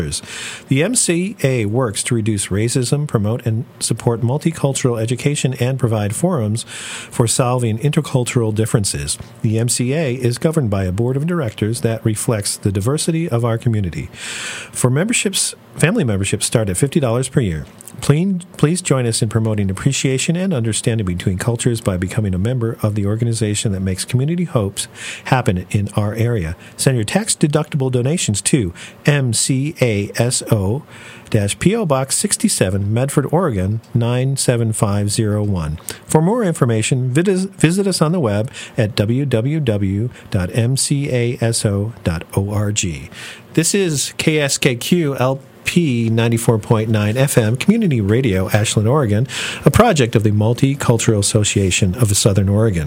The MCA works to reduce racism, promote and support multicultural education, and provide forums for solving intercultural differences. The MCA is governed by a board of directors that reflects the diversity of our community. For memberships, family memberships start at $50 per year. Please join us in promoting appreciation and understanding between cultures by becoming a member of the organization that makes community hopes happen in our area. Send your tax-deductible donations to MCASO-P.O. Box 67, Medford, Oregon, 97501. For more information, visit us on the web at www.mcaso.org. This is KSKQ LP 94.9 FM Community Radio, Ashland, Oregon, a project of the Multicultural Association of Southern Oregon.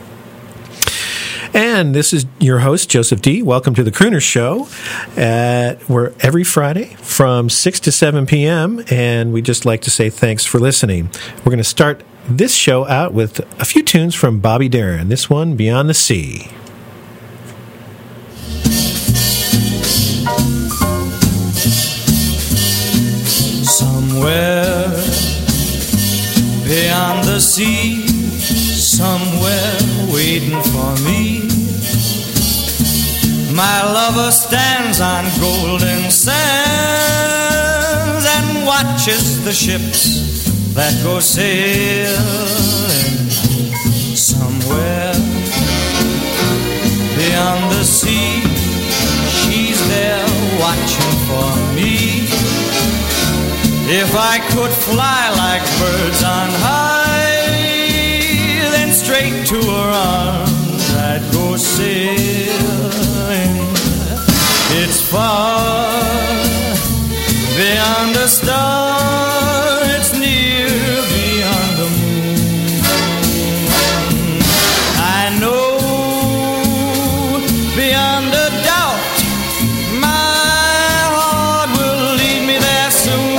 And this is your host, Joseph D. Welcome to the Crooner Show. We're every Friday from 6 to 7 p.m., and we'd just like to say thanks for listening. We're going to start this show out with a few tunes from Bobby Darin. This one, Beyond the Sea. Somewhere beyond the sea, somewhere waiting for me, my lover stands on golden sands and watches the ships that go sailing. Somewhere beyond the sea, she's there watching for me. If I could fly like birds on high, then straight to her arms I'd go sailing. It's far beyond a star, it's near beyond the moon. I know beyond a doubt my heart will lead me there soon.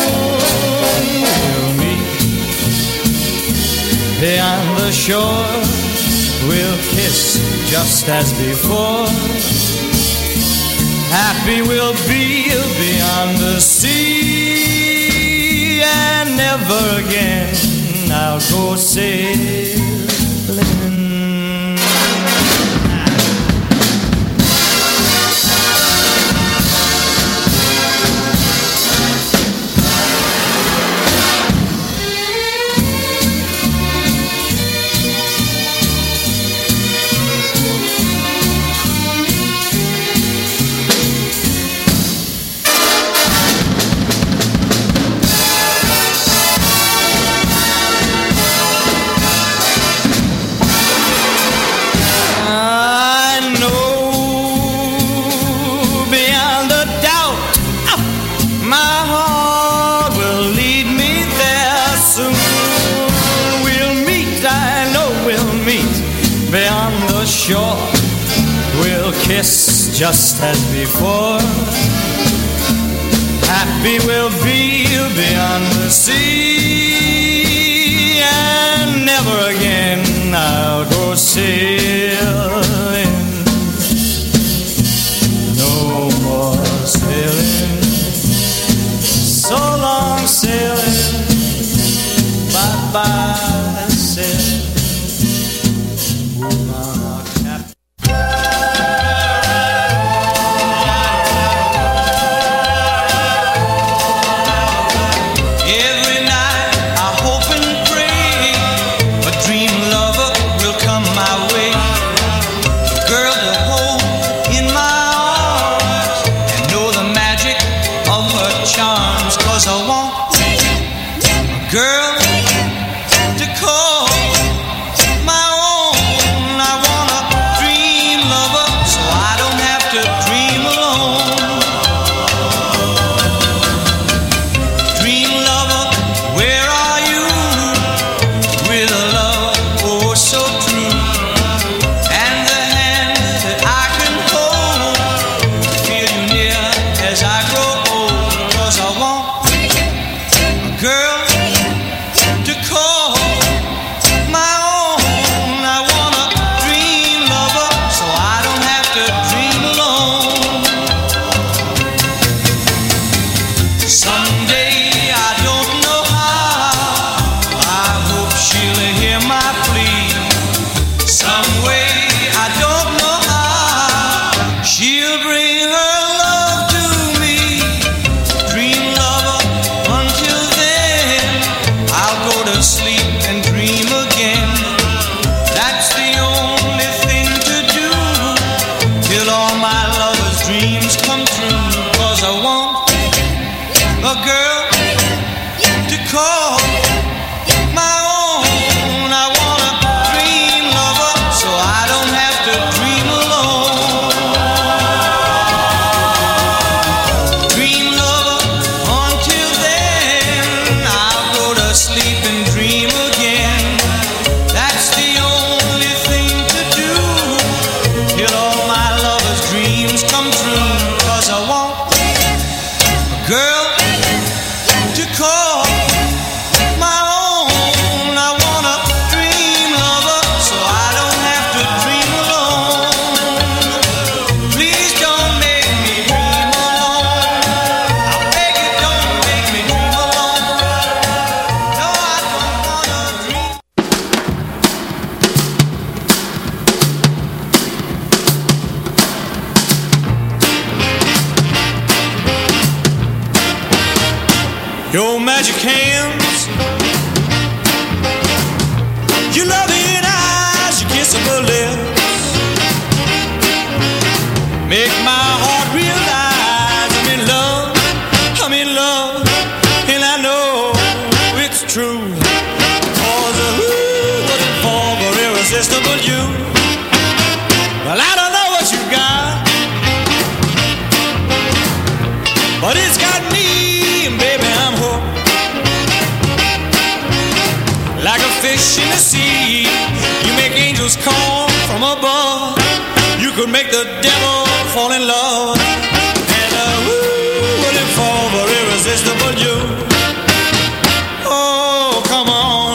Beyond the shore, we'll kiss just as before. Happy we'll be beyond the sea, and never again I'll go sailing. Shore, we'll kiss just as before. Happy we'll be beyond the sea, and never again I'll go sailing. No more sailing, so long sailing, bye-bye sailing. Girl to call my own. I wanna dream lover, so I don't have to dream alone. Dream lover, where are you? With a love oh so true, and the hand that I can hold, feel you near as I grow old. 'Cause I want a girl Someday I don't know how, I hope she'll hear my plea. Some way I don't know how, she'll bring her love to me. Dream lover, until then I'll go to sleep and dream again. That's the only thing to do till all my lover's dreams come true. 'Cause I want a girl to call my own. I want a dream lover so I don't have to dream alone. Dream lover, until then I'll go to sleep and dream again. That's the only thing to do till all my lover's dreams come true. 'Cause I want a girl to call my own. I want a dream lover so I don't have to dream alone. Please don't make me dream alone. I beg you, don't make me dream alone. No, I don't wanna dream. Your magic hands, your loving eyes, your kissable lips make my heart realize I'm in love, and I know it's true. 'Cause who wouldn't fall for irresistible you? Well, I don't know what you got, but it's got me, and baby, I'm hooked. Like a fish in the sea, you make angels come from above. You could make the devil fall in love. And who wouldn't fall for irresistible you? Oh, come on,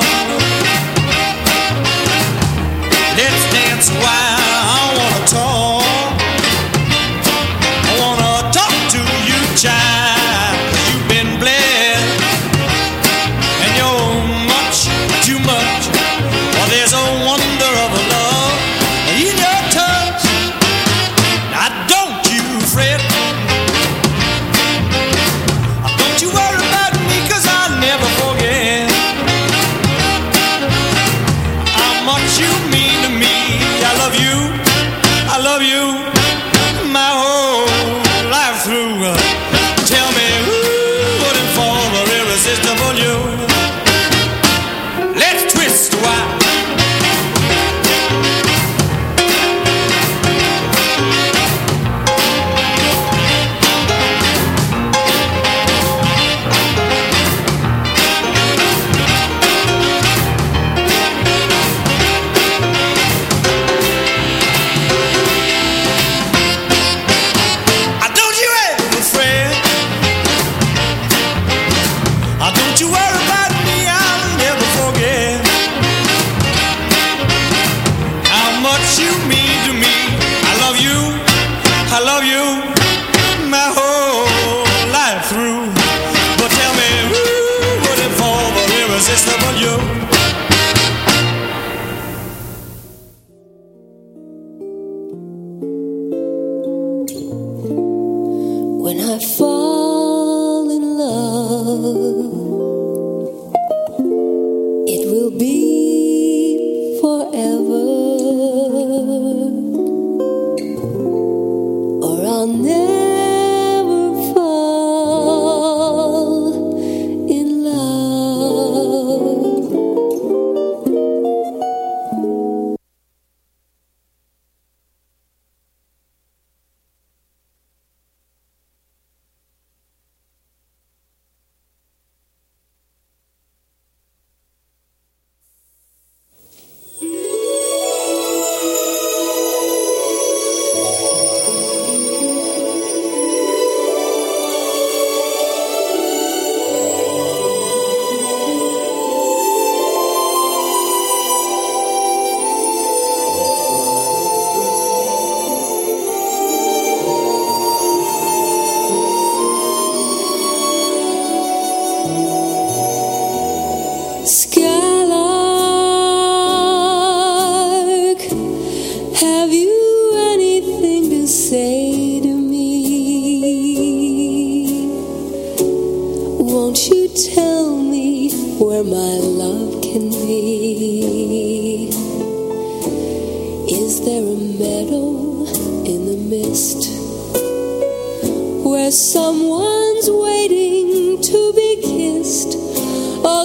let's dance while I wanna talk. I wanna talk to you, child, 'cause you've been blessed, and you're much too much. Well, there's a wonder of a love in your touch. Now don't you fret, don't you worry about Won't you tell me where my love can be? Is there a meadow in the mist where someone's waiting to be kissed? Oh,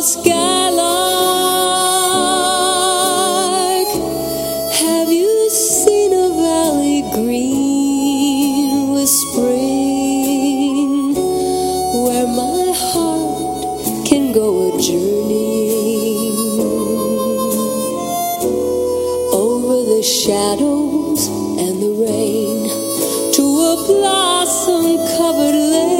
skylark, have you seen a valley green with spring, where my heart can go a journeying over the shadows and the rain to a blossom-covered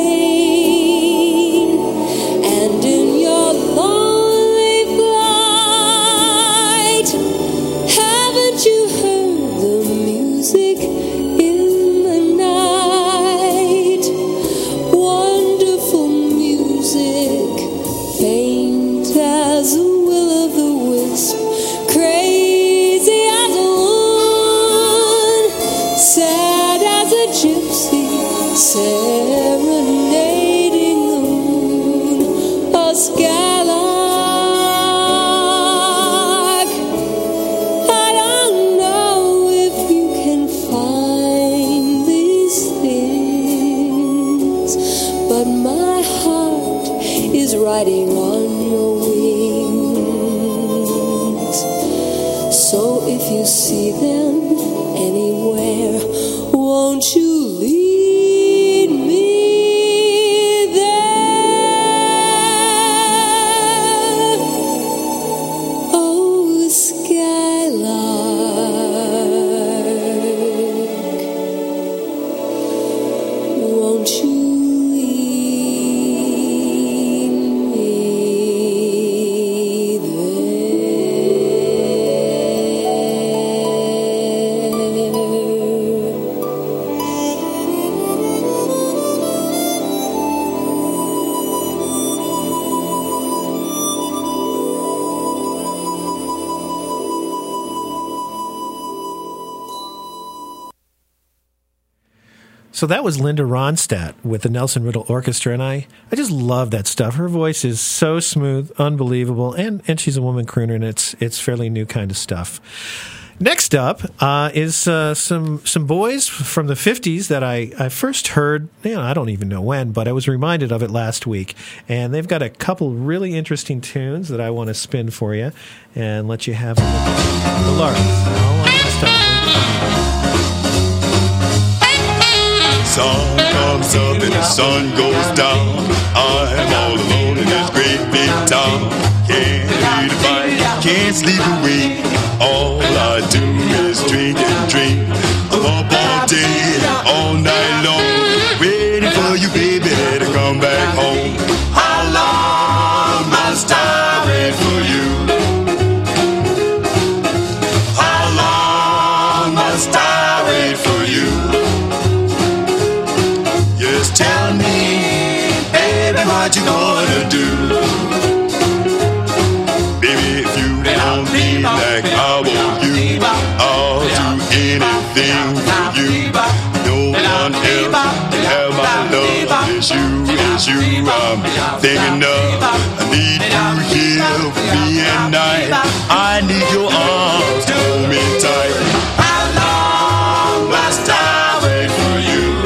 lane? And in your lonely flight, haven't you heard the music in the night? Wonderful music, faint as a will-o'-the-wisp, crazy as a moon, sad as a gypsy, serenading the moon. A skylark, I don't know if you can find these things, but my heart is riding on your wings. So if you see them anywhere, won't you lead me there? Oh, skylark, won't you lead me So that was Linda Ronstadt with the Nelson Riddle Orchestra, and I just love that stuff. Her voice is so smooth, unbelievable, and she's a woman crooner, and it's fairly new kind of stuff. Next up is some boys from the 50s that I first heard, I don't even know when, but I was reminded of it last week. And they've got a couple really interesting tunes that I want to spin for you and let you have a look at the Larks. Sun comes up and the sun goes down. I'm all alone in this great big town. Can't eat a bite, can't sleep away. All I do is drink and drink. I'm up all day and all night long, waiting for you, baby, to come back home. How long must I wait for you? How long must I wait for you? Just tell me, baby, what you gonna do? Baby, if you want me like I want you, I'll do anything for you. No one else can have my love. It's you I'm thinking of. I need you here for me at night. I need your arms to hold me tight. How long must I wait for you?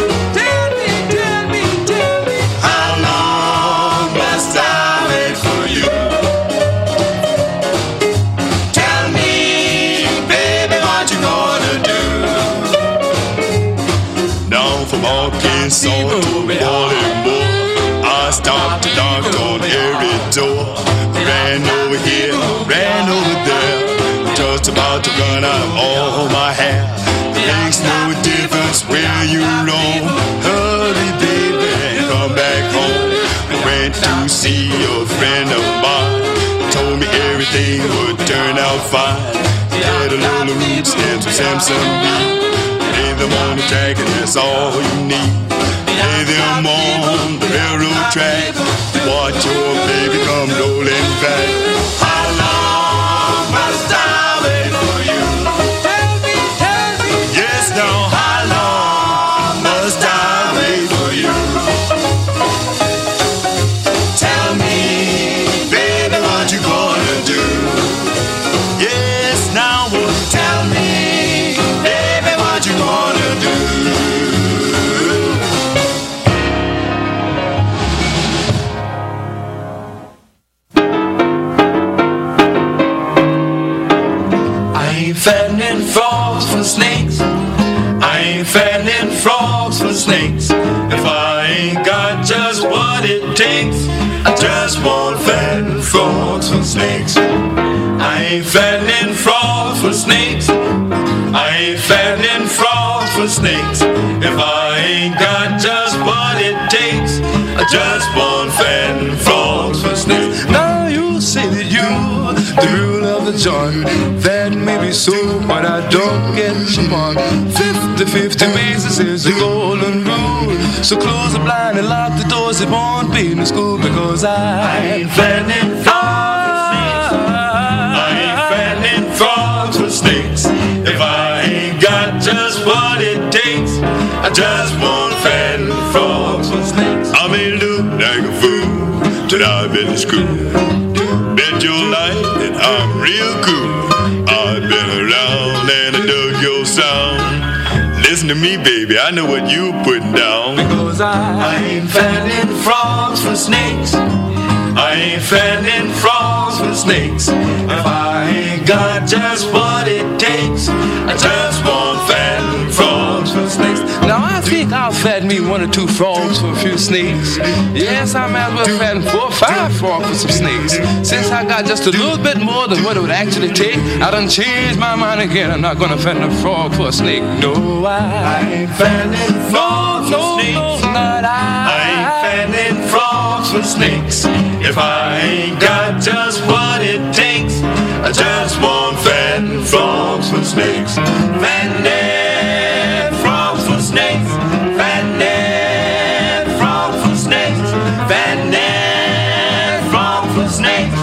Arkansas to Baltimore, I stopped and knocked on every door. Ran over here, ran over there, just about to run out of all my hair. It makes no difference where you roam. Hurry, baby, come back home. I went to see a friend of mine, told me everything would turn out fine. He had a little roots and some Samson weed. Lay them on the track and that's all you need. Lay them on the railroad track. Watch your baby come rolling back. How long must I wait for you? Tell me. Yes, now, how long must I wait for you? Tell fattening frogs for snakes. I ain't fattening frogs for snakes. If I ain't got just what it takes, I just won't fatten frogs for snakes. I ain't fattening frogs for snakes. I ain't fattening frogs for snakes. If I ain't got just what it takes, I just won't fatten frogs for snakes. Now you say that you're the rule of the joint. That may be so, but I don't get your mark. 50-50 basis is the golden rule. So close the blind and lock the doors. It won't be in the school because I ain't fattening frogs for snakes. I ain't fattening frogs for snakes. If I ain't got just what it takes, I just won't fatten frogs for snakes. I may look like a fool till I've been to school. Bet your life that I'm real cool. I've been around and I dug your sound. Listen to me, baby, I know what you're putting down. Because I ain't fattening frogs for snakes. I ain't fattening frogs for snakes. If I ain't got just what it takes, I just won't fatten frogs for snakes. Now I think I'll fatten me 1 or 2 frogs for a few snakes. Yes, I might as well fatten 4 or 5 frogs for some snakes. Since I got just a little bit more than what it would actually take, I done changed my mind again. I'm not gonna fatten a frog for a snake. No, I ain't fattening frogs for snakes. I ain't fattening frogs for snakes. If I ain't got just what it takes, I just won't fatten frogs for snakes. Fattening frogs for snakes. Fattening frogs for snakes. Fattening frogs for snakes.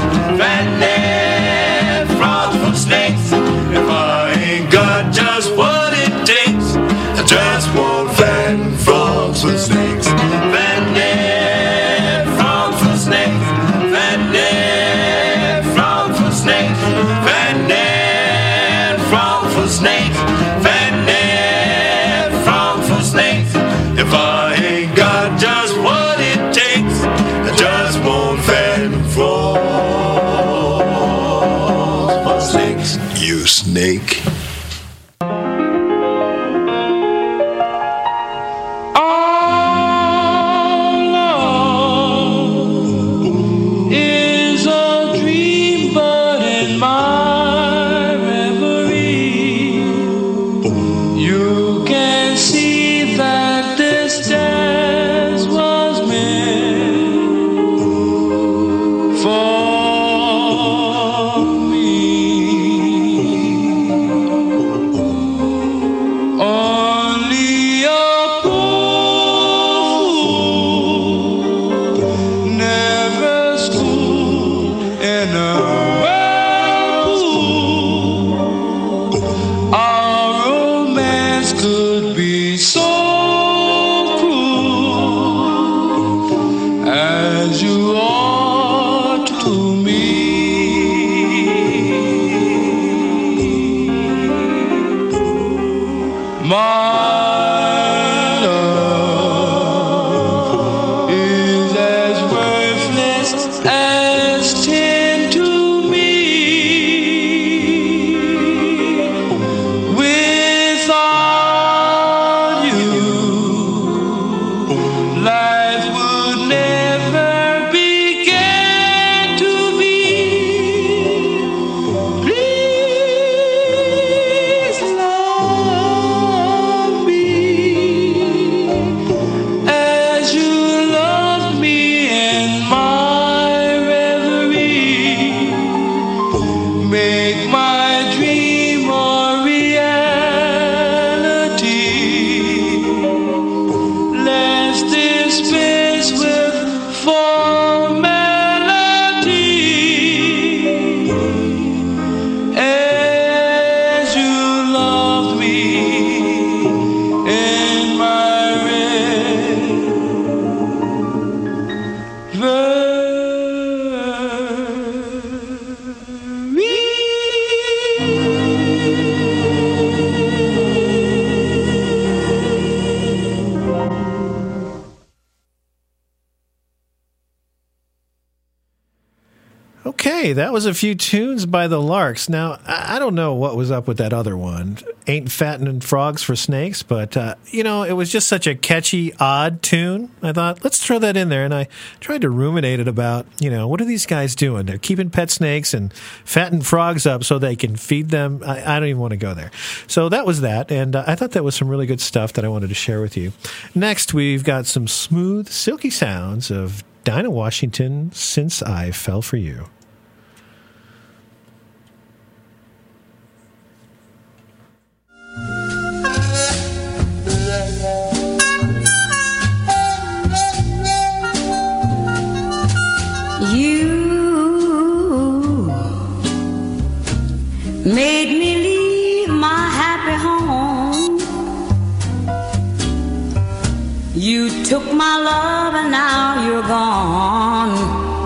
Fattening frogs for snakes. If I ain't got just what it takes, I just won't fatten frogs for snakes. Fattening frogs for snakes. Fattening frogs for snakes. Fattening frogs for snakes. Fattening frogs for snakes. If I ain't got just what it takes, I just won't fatten frogs for snakes. You snake. Okay, that was a few tunes by the Larks. Now, I don't know what was up with that other one. Ain't Fattening Frogs for Snakes, but, it was just such a catchy, odd tune. I thought, let's throw that in there. And I tried to ruminate it about, what are these guys doing? They're keeping pet snakes and fatten frogs up so they can feed them. I don't even want to go there. So that was that, and I thought that was some really good stuff that I wanted to share with you. Next, we've got some smooth, silky sounds of Dinah Washington, Since I Fell for You. You made me leave my happy home. You took my love and now you're gone.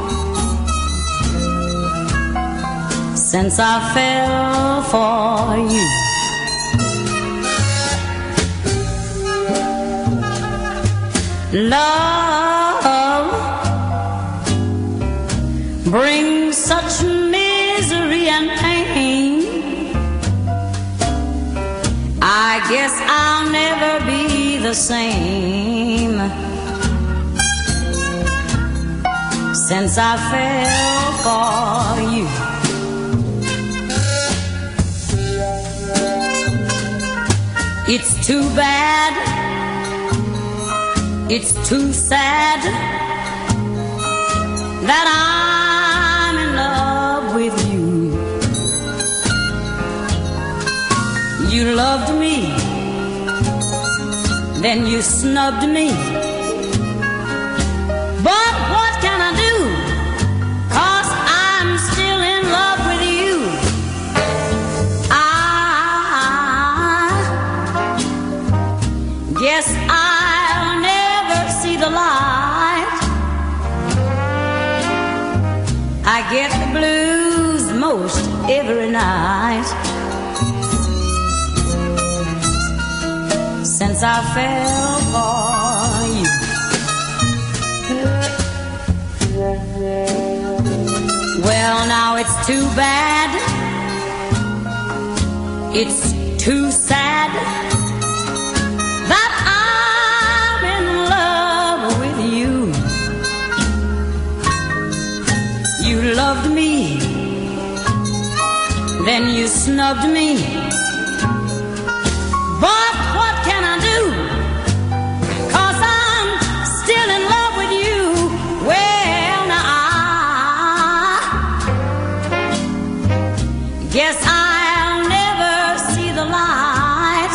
Since I fell for you, love brings such misery and pain. I guess I'll never be the same since I fell for you. It's too bad, it's too sad that I'm in love with you. You loved me, then you snubbed me. But what can I do? 'Cause I'm still in love with you. I guess I'll never see the light. I get the blues most every night since I fell for you. Well, now it's too bad, it's too sad that I'm in love with you. You loved me, then you snubbed me. But what can I do? 'Cause I'm still in love with you. Well, now I guess I'll never see the light.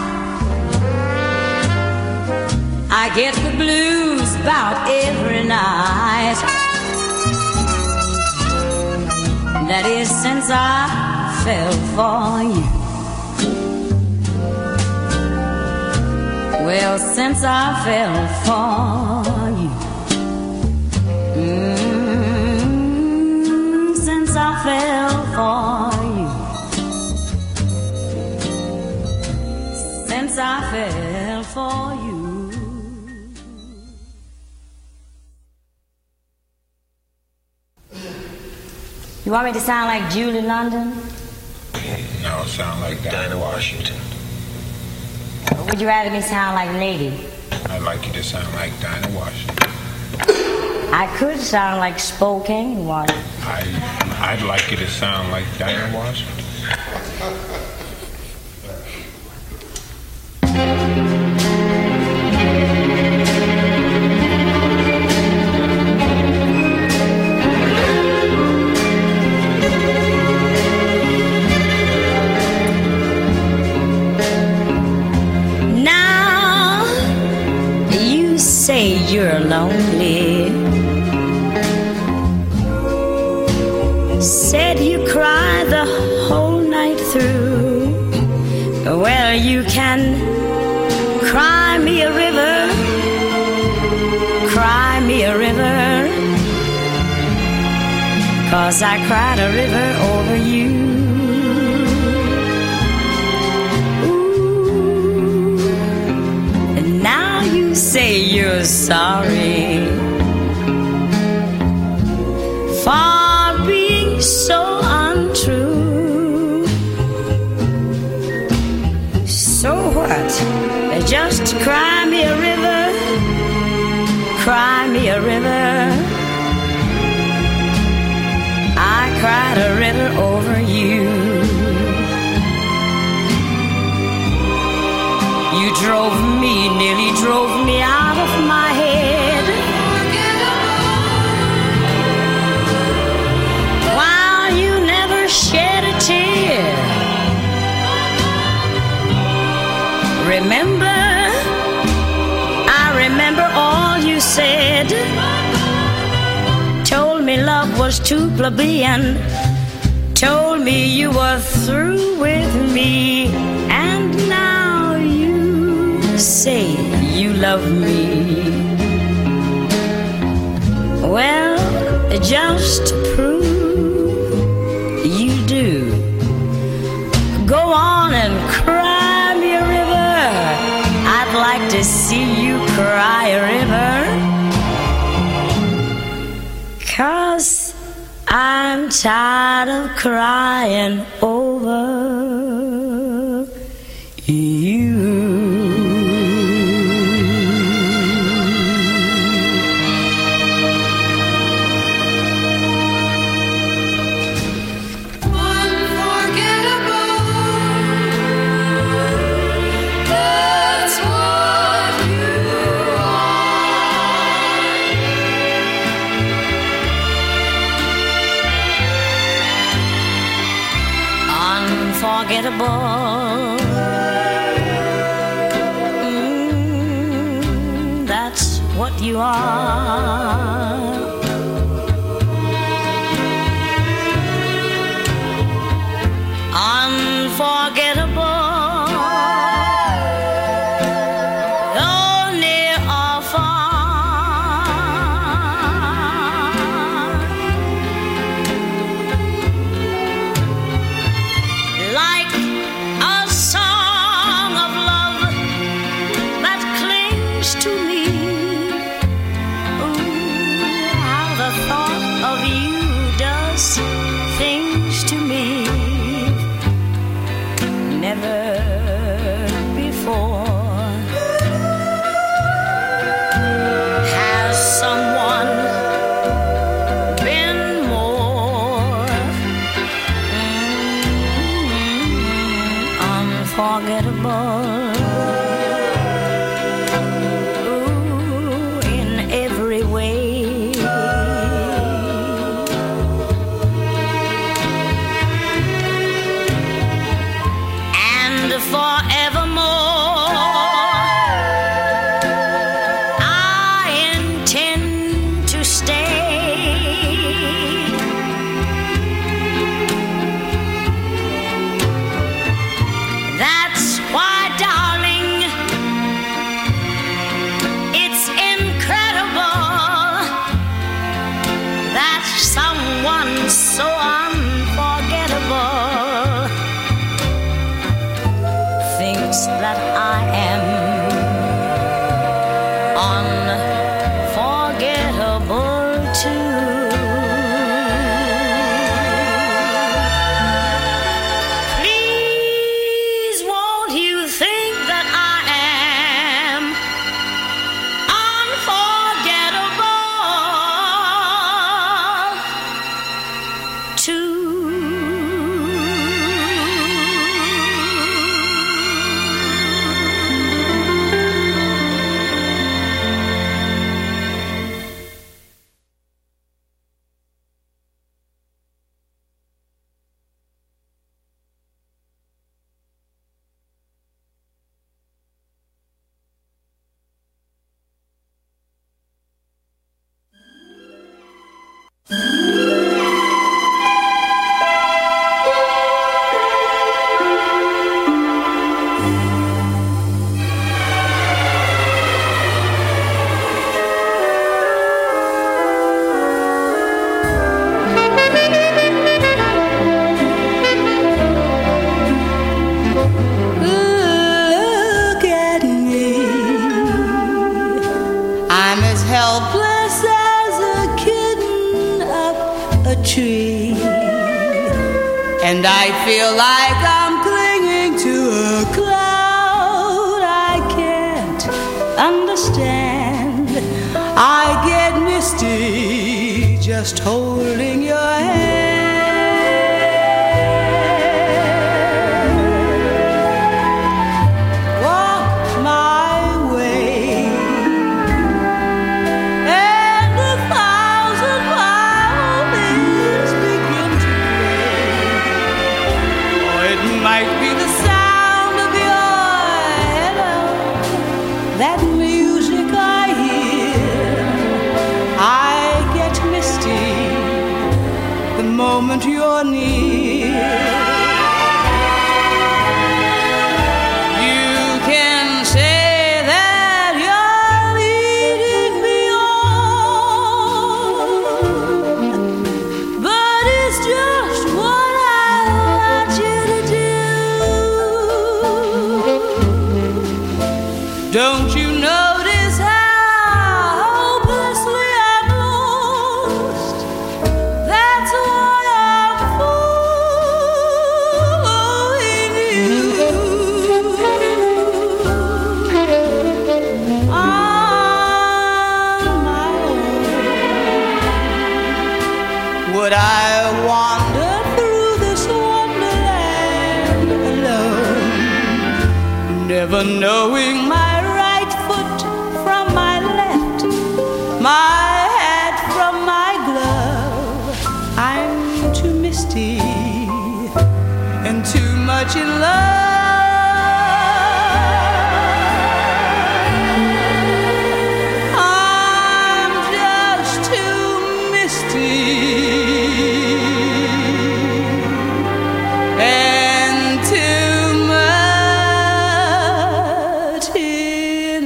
I get the blues about every night. That is since I fell for you. Well, since I fell for you, since I fell for you, since I fell for you. You want me to sound like Julie London? No, sound like Dinah Washington. Or would you rather me sound like Lady? I'd like you to sound like Dinah Washington. I could sound like Spokane, Washington. I'd like you to sound like Dinah Washington. Say you're lonely. Said you cried the whole night through. Well, you can cry me a river, cry me a river, 'cause I cried a river over you. Say you're sorry. Far be Just cry me a river, cry me a river. I cried a river over you. You drove me, nearly drove me out of my head. While you never shed a tear. Remember, I remember all you said. Told me love was too plebeian. Told me you were through with me. And now you say you love me. Well, just to prove you do, go on and cry me a river. I'd like to see you cry a river. 'Cause I'm tired of crying over you. Unforgettable. That's what you are. Unforgettable. Though near or far. Like a song of love that clings to me. Ooh, how the thought of you does things to me. Never before has someone been more unforgettable. Ooh, in every way. And forevermore, I intend to stay. That's why, darling, it's incredible that someone so unforgettable thinks that I am unforgettable too. Please, won't you think that I am unforgettable too? Look at me. I'm as helpless as a kitten up a tree. And I feel like I'm clinging to a cloud. I can't just holding your hand. Walk my way, and 1,000 violins begin to play. Or it might be the sound of your hello, that music I hear. I get misty the moment you're near. You can say that you're leading me on, but it's just what I want you to do. Don't you notice how hopelessly I'm lost? That's why I'm following you. On my own, would I wander through this wonderland alone, never knowing my right foot from my left, my hat from my glove? I'm too misty and too much in love. I'm just too misty and too much in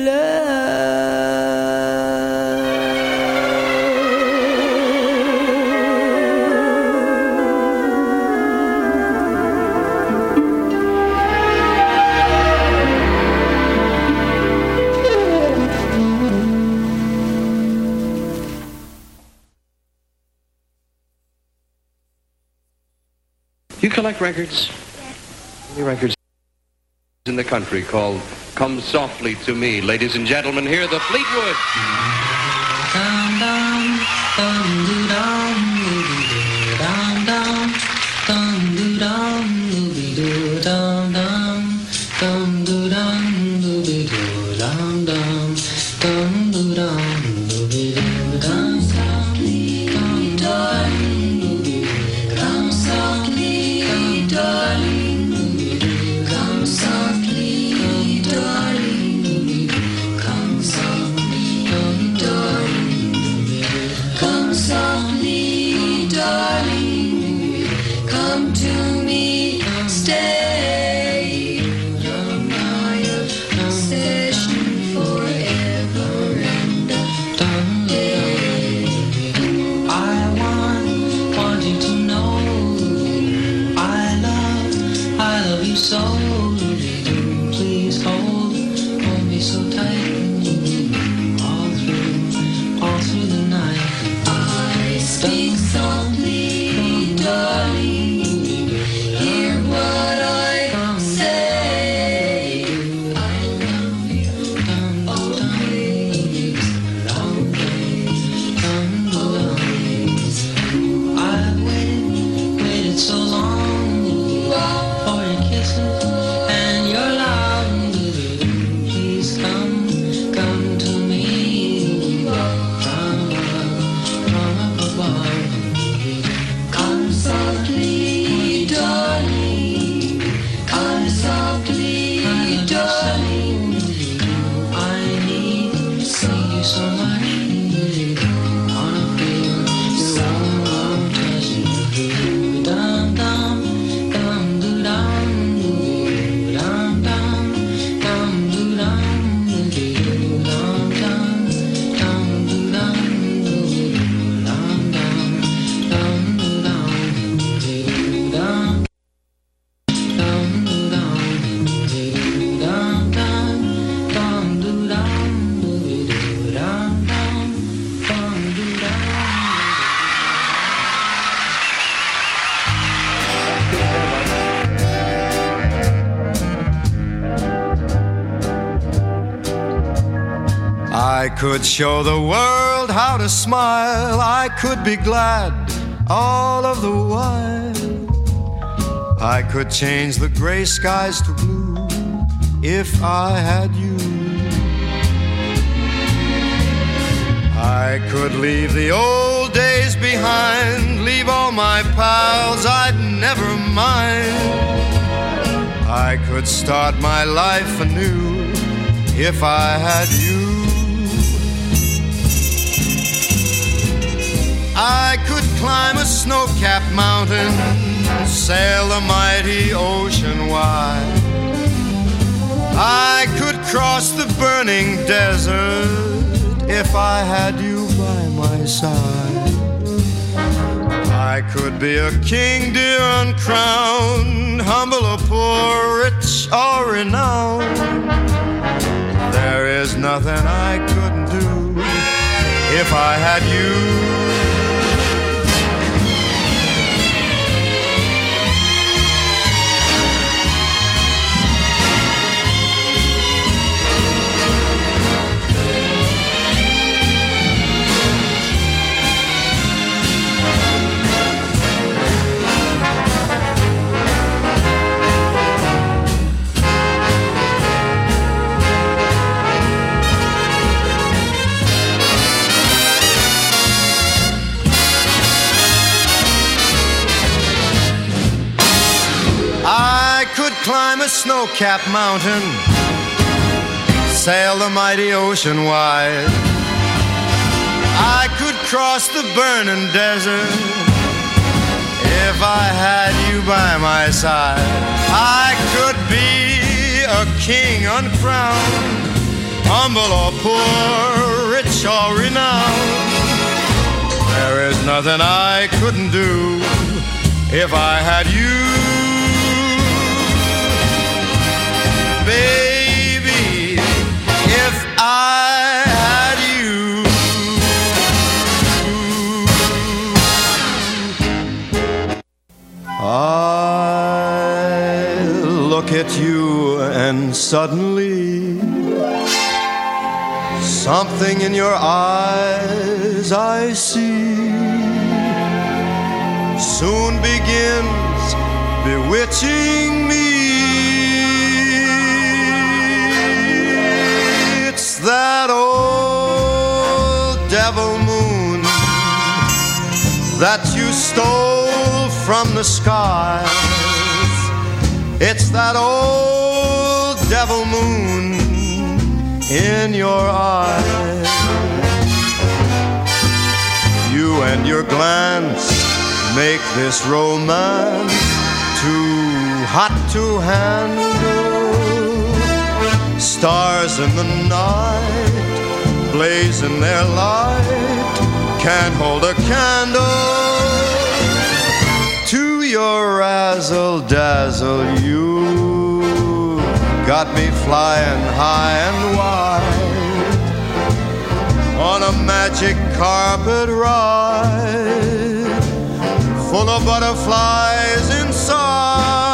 You collect records? Any records in the country called Come Softly to Me. Ladies and gentlemen, here are the Fleetwood. I could show the world world how to smile, I could be glad all of the while. I could change the gray skies to blue if I had you. I could leave the old days behind, leave all my pals, I'd never mind. I could start my life anew if I had you. I could climb a snow-capped mountain, sail the mighty ocean wide. I could cross the burning desert if I had you by my side. I could be a king, dear, uncrowned, humble or poor, rich or renowned. There is nothing I couldn't do if I had you. I could climb a snow-capped mountain, sail the mighty ocean wide. I could cross the burning desert if I had you by my side. I could be a king uncrowned, humble or poor, rich or renowned. There is nothing I couldn't do if I had you. Baby, if I had you. I look at you and suddenly something in your eyes I see soon begins bewitching me. That old devil moon that you stole from the skies. It's that old devil moon in your eyes. You and your glance make this romance too hot to handle. Stars in the night, blazing their light, can't hold a candle to your razzle-dazzle. You got me flying high and wide on a magic carpet ride, full of butterflies inside.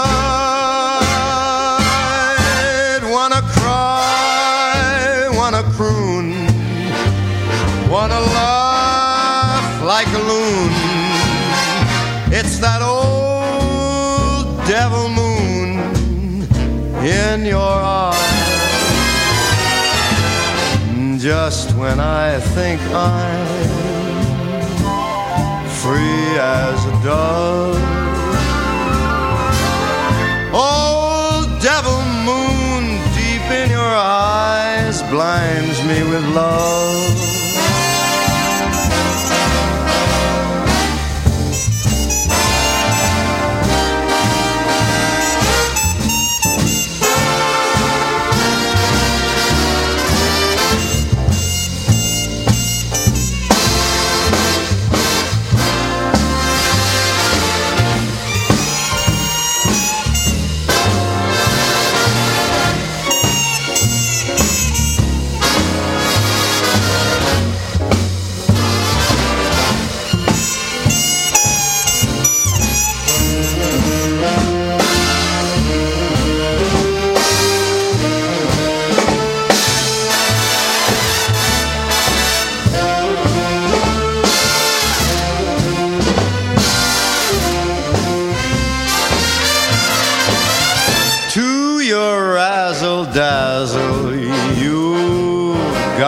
Wanna cry, wanna croon, wanna laugh like a loon. It's that old devil moon in your eyes. Just when I think I'm free as a dove, old devil moon deep in your eyes blinds me with love.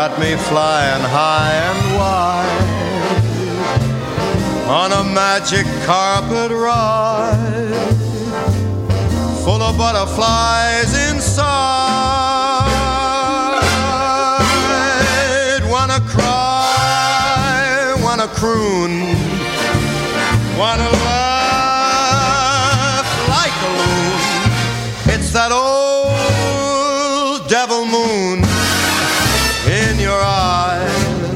got me flying high and wide on a magic carpet ride full of butterflies inside. Wanna cry, wanna croon, wanna laugh like a loon. It's that old devil moon in your eyes.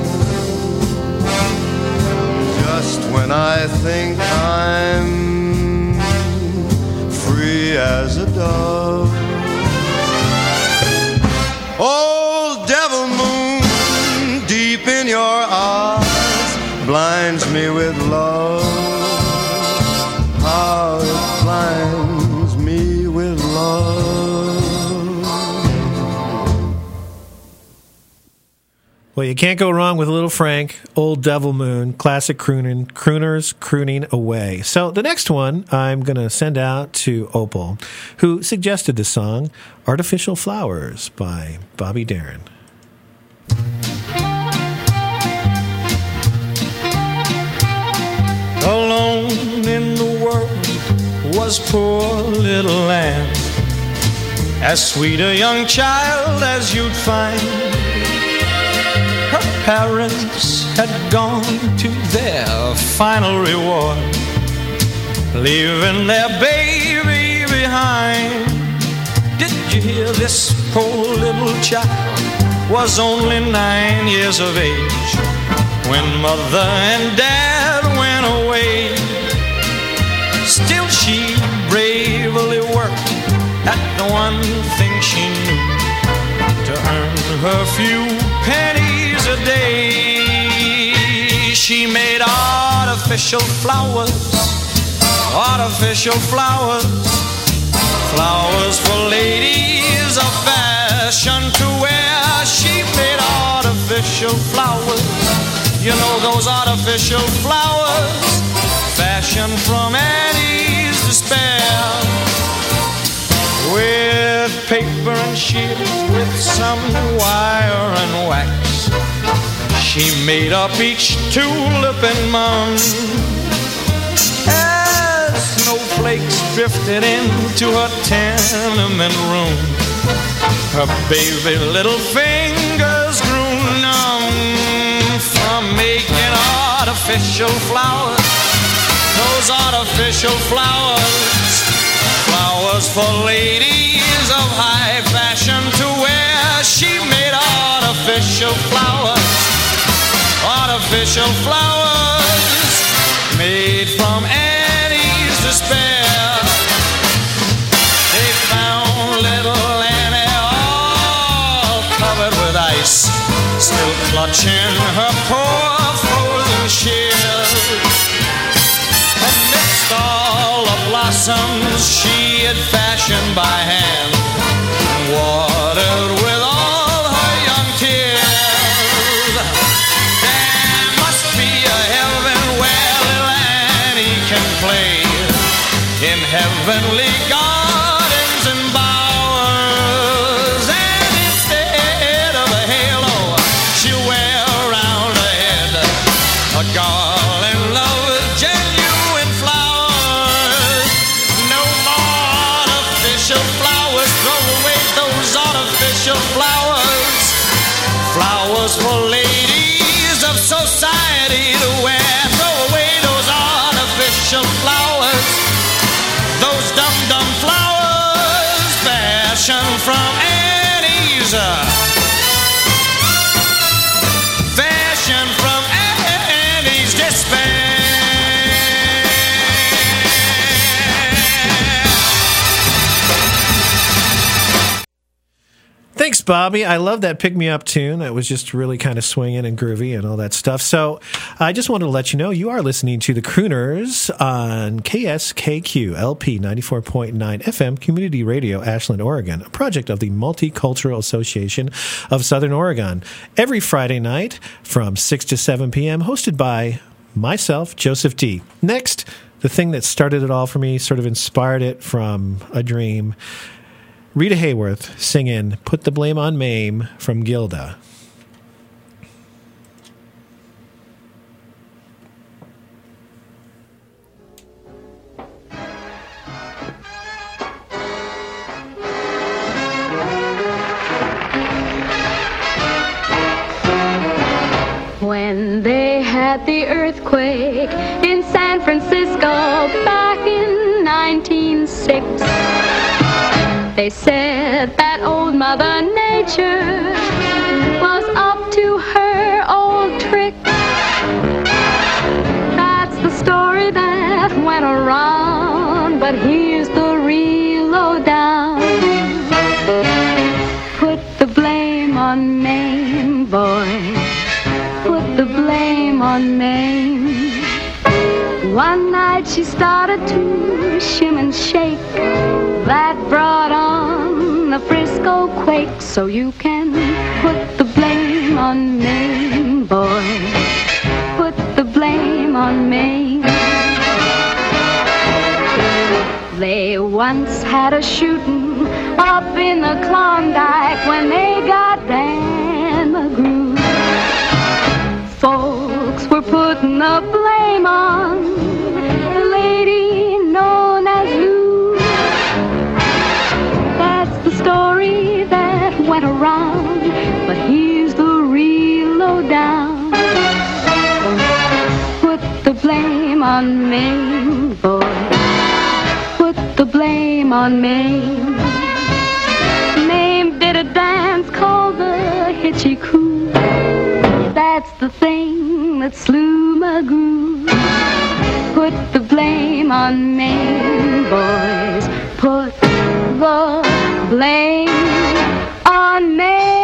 Just when I think I'm free as a dove, old devil moon deep in your eyes blinds me with love. How it blinds me with love. Well, you can't go wrong with Little Frank, Old Devil Moon, classic crooners crooning away. So the next one I'm going to send out to Opal, who suggested the song Artificial Flowers by Bobby Darin. Alone in the world was poor little lamb, as sweet a young child as you'd find. Her parents had gone to their final reward, leaving their baby behind. Did you hear? This poor little child was only 9 years of age when mother and dad went away. Still she bravely worked at the one thing she knew to earn her few pennies a day. She made artificial flowers, artificial flowers, flowers for ladies of fashion to wear. She made artificial flowers, you know those artificial flowers, fashioned from Annie's despair. With paper and shears, with some wire and wax, she made up each tulip and mum. As snowflakes drifted into her tenement room, her baby little fingers grew numb from making artificial flowers. Those artificial flowers, flowers for ladies of high fashion to wear. She made artificial flowers, artificial flowers, made from Annie's despair. They found little Annie all covered with ice, still clutching her poor frozen shears. Amidst all the blossoms she had fashioned by hand and watered with all her young tears. There must be a heaven where little Annie can play in heavenly gardens and bowers, and instead of a halo she'll wear around her head a garland of genuine flowers. No more artificial flowers, throw away those artificial flowers, flowers for ladies of society to wear. Throw away those artificial flowers, those dum-dum flowers, fashioned from Annie's, fashioned from Annie's despair. Thanks, Bobby. I love that Pick Me Up tune. That was just really kind of swinging and groovy and all that stuff. So I just wanted to let you know you are listening to the Crooners on KSKQ LP 94.9 FM Community Radio, Ashland, Oregon, a project of the Multicultural Association of Southern Oregon. Every Friday night from 6 to 7 p.m., hosted by myself, Joseph D. Next, the thing that started it all for me, sort of inspired it from a dream. Rita Hayworth singing Put the Blame on Mame from Gilda. had the earthquake in San Francisco back in 1906. They said that old Mother Nature was up to her old trick. That's the story that went around, but here's the real lowdown. Put the blame on Maine, boy. Put the blame on Maine. One night she started to shim and shake. That brought on the Frisco quake. So you can put the blame on Maine, boy. Put the blame on Maine. They once had a shooting up in the Klondike when they got Dan McGrew. Folks were putting the blame on the lady known as Lou. That's the story that went around, but here's the real lowdown. Put the blame on Maine, boy. Put the blame on Maine. Maine did a dance called the Hitchy Coo. That's the thing that slew McGrew. Put the blame on Maine, boys. Put the blame on Maine.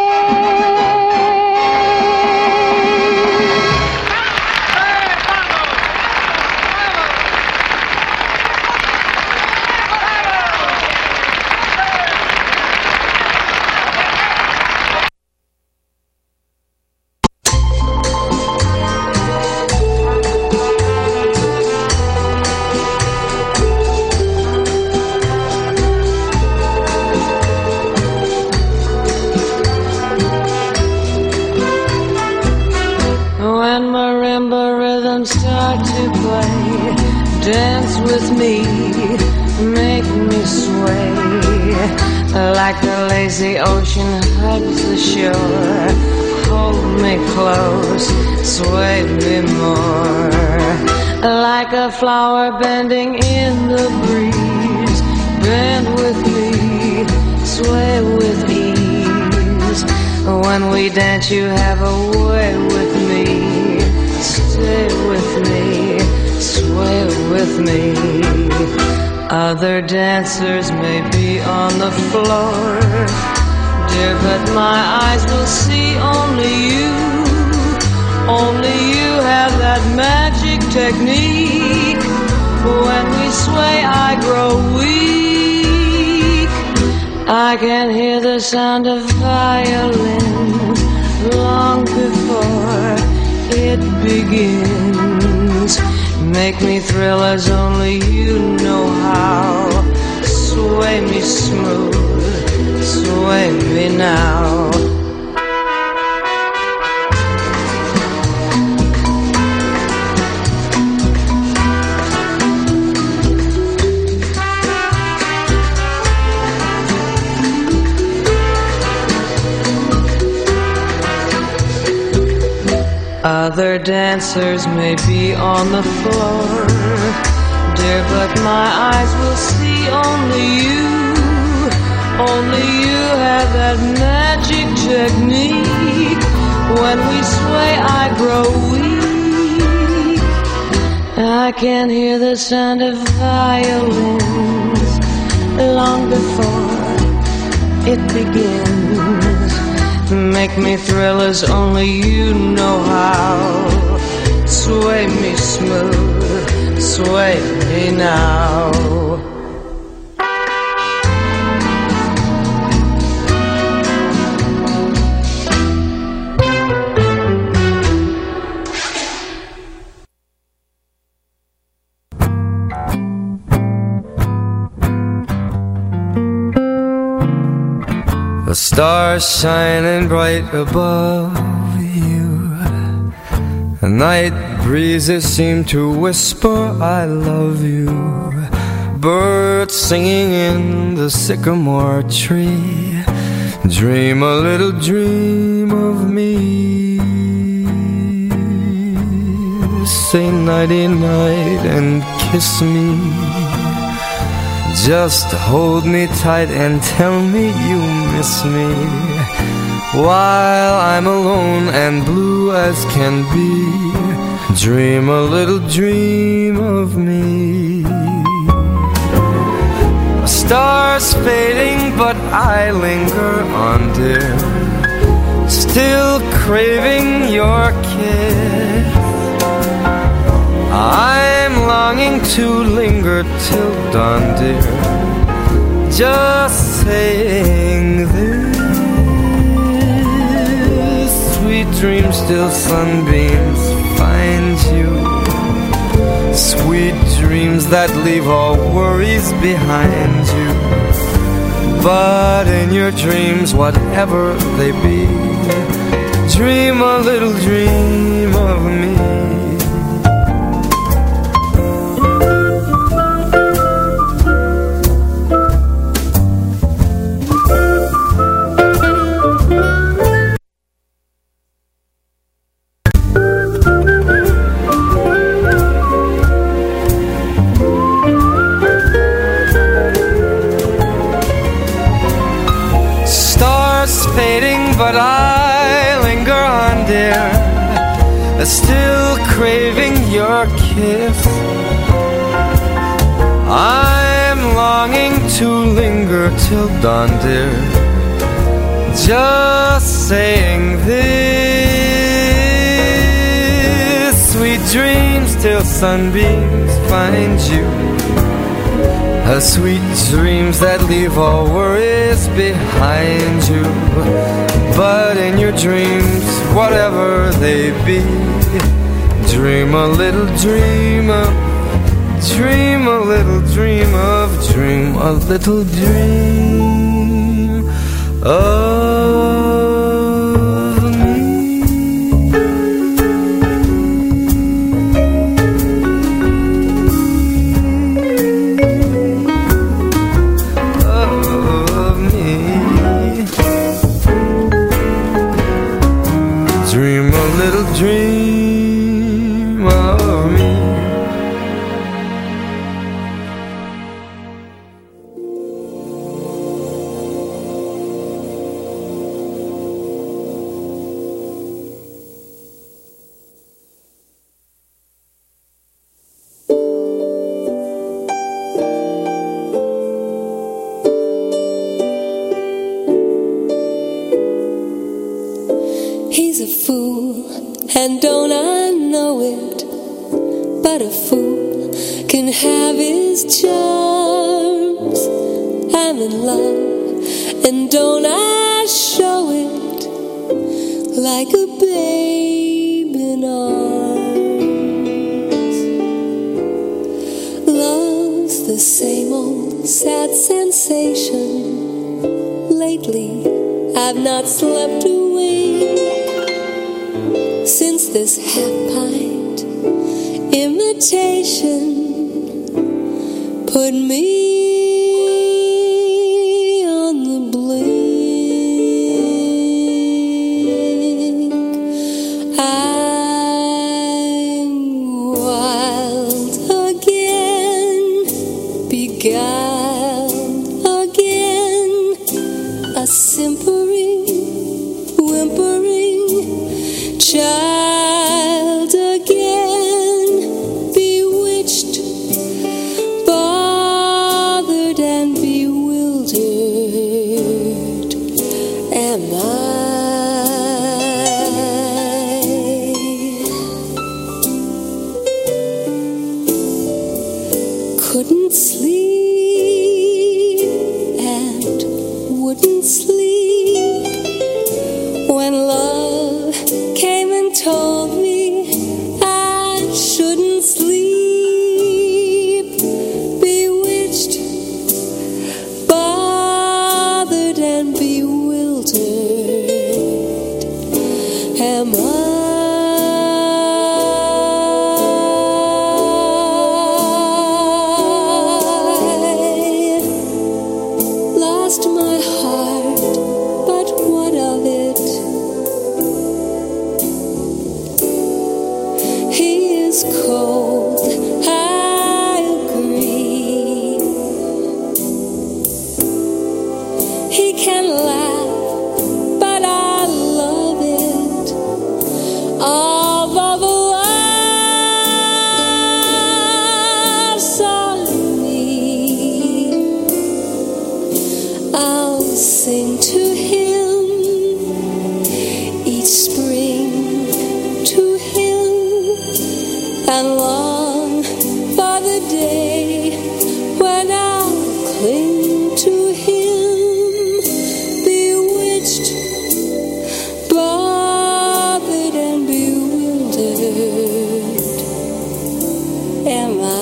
Dance with me, make me sway, like the lazy ocean hugs the shore. Hold me close, sway me more, like a flower bending in the breeze. Bend with me, sway with ease. When we dance you have a way with me. Stay with me, sway with me. Other dancers may be on the floor, dear, but my eyes will see only you. Only you have that magic technique. When we sway I grow weak. I can hear the sound of violins long before it begins. Make me thrill as only you know how. Sway me smooth, sway me now. Other dancers may be on the floor, dear, but my eyes will see only you. Only you have that magic technique. When we sway I grow weak. I can hear the sound of violins long before it begins. Make me thrill as only you know how. Sway me smooth, sway me now. The stars shining bright above you. The night breezes seem to whisper I love you. Birds singing in the sycamore tree. Dream a little dream of me. say nighty-night and kiss me. Just hold me tight and tell me you miss me, while I'm alone and blue as can be. Dream a little dream of me. A star's fading, but I linger on, dear, still craving your kiss. I'm longing to linger till dawn, dear, just saying this. Sweet dreams till sunbeams find you. Sweet dreams that leave all worries behind you. But in your dreams, whatever they be, dream a little dream of me. But I linger on, dear, still craving your kiss. I'm longing to linger till dawn, dear, just saying this. Sweet dreams till sunbeams find you. Sweet dreams that leave all worries behind you. But in your dreams, whatever they be, dream a little dream of, dream a little dream of, dream a little dream of me. Of me. Dream a little dream of me. He's a fool, and don't I know it? But a fool can have his charms. I'm in love, and don't I show it like a babe in arms? Love's the same old sad sensation. Lately, I've not slept a wink since this half-pint imitation put me on the blink. I'm wild again, beguiled again, a simpering, whimpering child again, bewitched, bothered and bewildered am I. Couldn't sleep and wouldn't sleep when love came and told me I shouldn't sleep. Bewitched, bothered and bewildered am I. long for the day when I'll cling to him, bewitched, bothered and bewildered. Am I?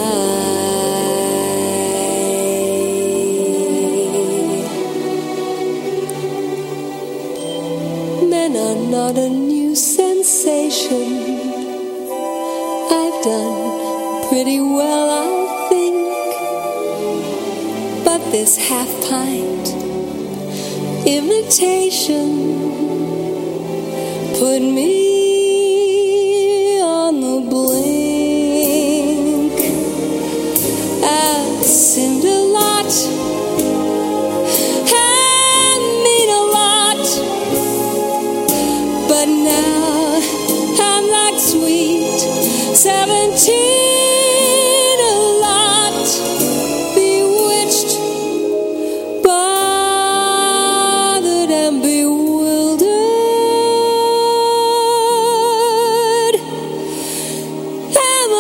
Men are not a new sensation. I've done pretty well, I think. But this half-pint imitation put me on the blink. I've sinned a lot and mean a lot, but now I'm like sweet 17, a lot, bewitched, bothered and bewildered. Am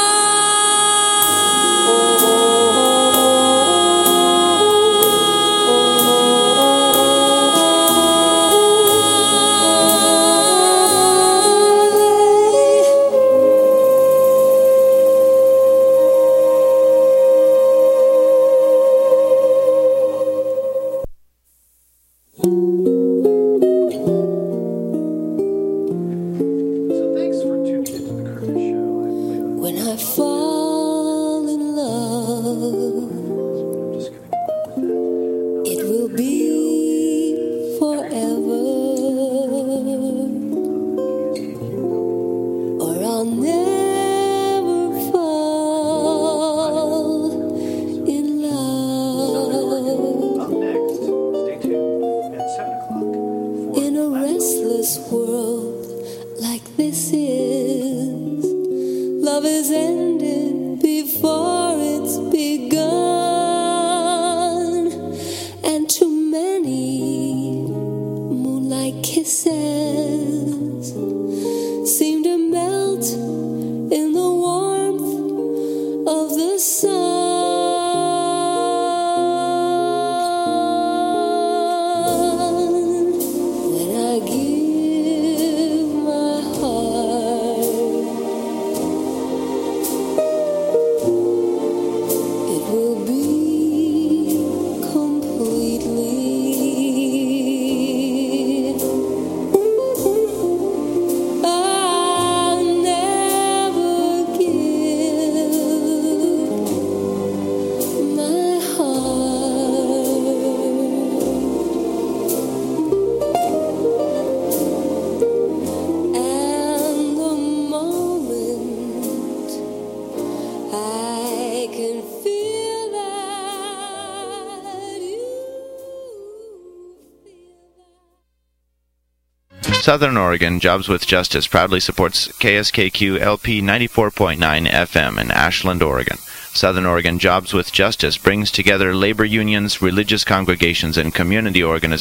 when I fall in love, it will be forever, or I'll never fall in love. Up next, stay tuned at 7 o'clock. In a restless world like this is, love is ended before it's begun, and too many moonlight kisses seem to melt in the warmth of the sun. When I give my heart, it will be completely. I'll never give my heart. And the moment I can feel that you Southern Oregon Jobs with Justice proudly supports KSKQ LP 94.9 FM in Ashland, Oregon. Southern Oregon Jobs with Justice brings together labor unions, religious congregations, and community organizations